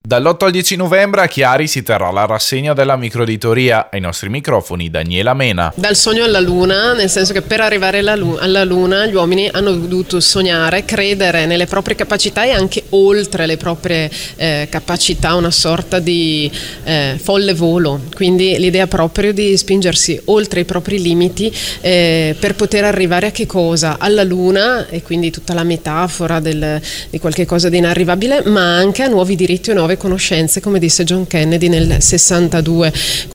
Dall'8 al 10 novembre a Chiari si terrà la rassegna della microeditoria. Ai nostri microfoni Daniela Mena. Dal sogno alla luna, nel senso che per arrivare alla luna gli uomini hanno dovuto sognare, credere nelle proprie capacità e anche oltre le proprie capacità, una sorta di folle volo. Quindi l'idea proprio di spingersi oltre i propri limiti per poter arrivare a che cosa? Alla luna, e quindi tutta la metafora di qualche cosa di inarrivabile, ma anche a nuovi diritti e nuove conoscenze, come disse John Kennedy nel 62.